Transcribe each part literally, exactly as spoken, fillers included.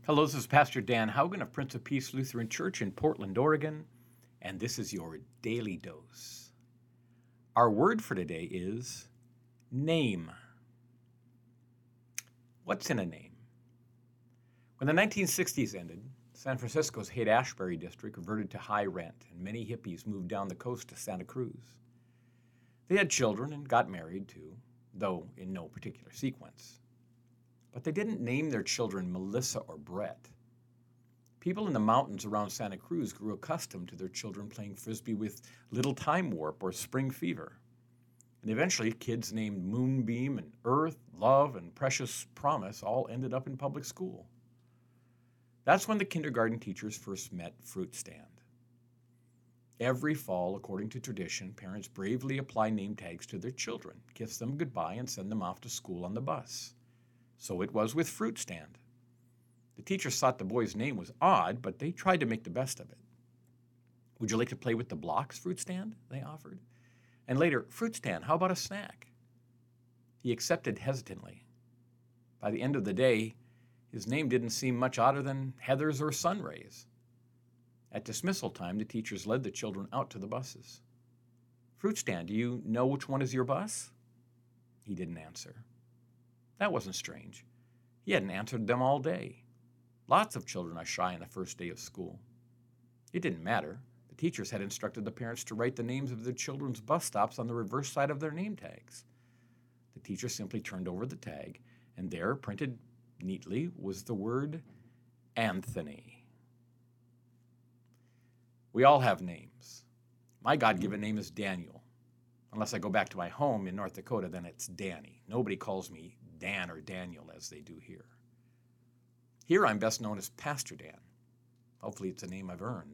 Hello, this is Pastor Dan Haugen of Prince of Peace Lutheran Church in Portland, Oregon, and this is your Daily Dose. Our word for today is name. What's in a name? When the nineteen sixties ended, San Francisco's Haight-Ashbury district reverted to high rent, and many hippies moved down the coast to Santa Cruz. They had children and got married too, though in no particular sequence. But they didn't name their children Melissa or Brett. People in the mountains around Santa Cruz grew accustomed to their children playing frisbee with Little Time Warp or Spring Fever. And eventually, kids named Moonbeam and Earth, Love, and Precious Promise all ended up in public school. That's when the kindergarten teachers first met Fruit Stand. Every fall, according to tradition, parents bravely apply name tags to their children, kiss them goodbye, and send them off to school on the bus. So it was with Fruit Stand. The teachers thought the boy's name was odd, but they tried to make the best of it. Would you like to play with the blocks, Fruit Stand? They offered. And later, Fruit Stand, how about a snack? He accepted hesitantly. By the end of the day, his name didn't seem much odder than Heathers or Sunrays. At dismissal time, the teachers led the children out to the buses. Fruit Stand, do you know which one is your bus? He didn't answer. That wasn't strange. He hadn't answered them all day. Lots of children are shy on the first day of school. It didn't matter. The teachers had instructed the parents to write the names of their children's bus stops on the reverse side of their name tags. The teacher simply turned over the tag, and there, printed neatly, was the word Anthony. We all have names. My God-given name is Daniel. Unless I go back to my home in North Dakota, then it's Danny. Nobody calls me Dan or Daniel as they do here. Here I'm best known as Pastor Dan. Hopefully it's a name I've earned.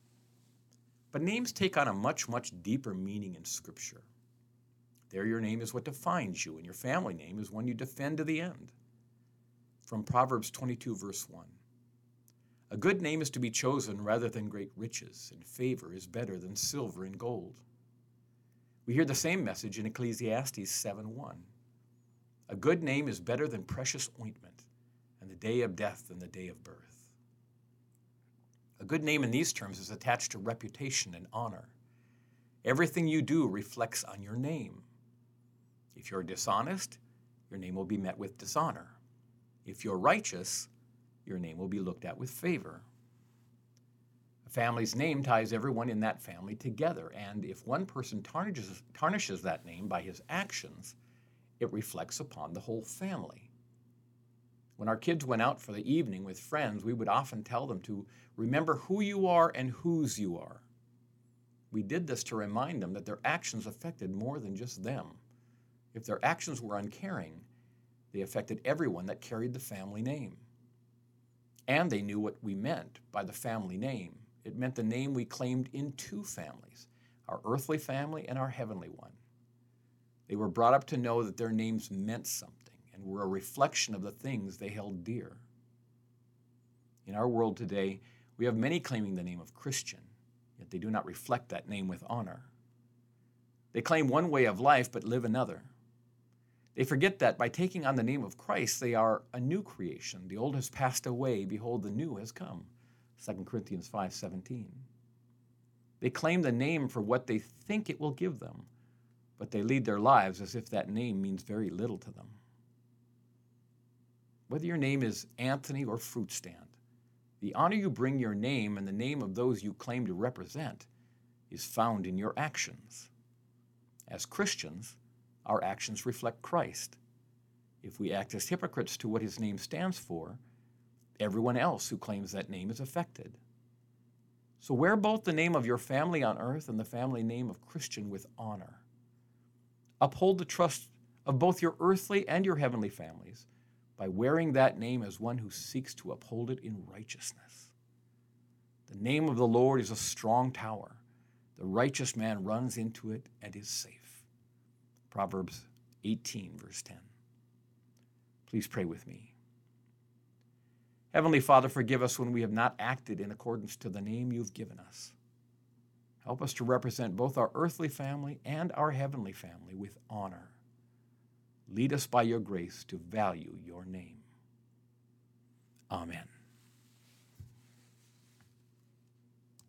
But names take on a much, much deeper meaning in Scripture. There your name is what defines you, and your family name is one you defend to the end. From Proverbs twenty-two, verse one. A good name is to be chosen rather than great riches, and favor is better than silver and gold. We hear the same message in Ecclesiastes seven one. A good name is better than precious ointment, and the day of death than the day of birth. A good name in these terms is attached to reputation and honor. Everything you do reflects on your name. If you're dishonest, your name will be met with dishonor. If you're righteous, your name will be looked at with favor. A family's name ties everyone in that family together, and if one person tarnishes, tarnishes that name by his actions, it reflects upon the whole family. When our kids went out for the evening with friends, we would often tell them to remember who you are and whose you are. We did this to remind them that their actions affected more than just them. If their actions were uncaring, they affected everyone that carried the family name. And they knew what we meant by the family name. It meant the name we claimed in two families, our earthly family and our heavenly one. They were brought up to know that their names meant something and were a reflection of the things they held dear. In our world today, we have many claiming the name of Christian, yet they do not reflect that name with honor. They claim one way of life but live another. They forget that by taking on the name of Christ, they are a new creation. The old has passed away, behold, the new has come. Second Corinthians five seventeen. They claim the name for what they think it will give them, but they lead their lives as if that name means very little to them. Whether your name is Anthony or Fruit Stand, the honor you bring your name and the name of those you claim to represent is found in your actions. As Christians, our actions reflect Christ. If we act as hypocrites to what his name stands for, everyone else who claims that name is affected. So wear both the name of your family on earth and the family name of Christian with honor. Uphold the trust of both your earthly and your heavenly families by wearing that name as one who seeks to uphold it in righteousness. The name of the Lord is a strong tower. The righteous man runs into it and is safe. Proverbs eighteen, verse ten. Please pray with me. Heavenly Father, forgive us when we have not acted in accordance to the name you've given us. Help us to represent both our earthly family and our heavenly family with honor. Lead us by your grace to value your name. Amen.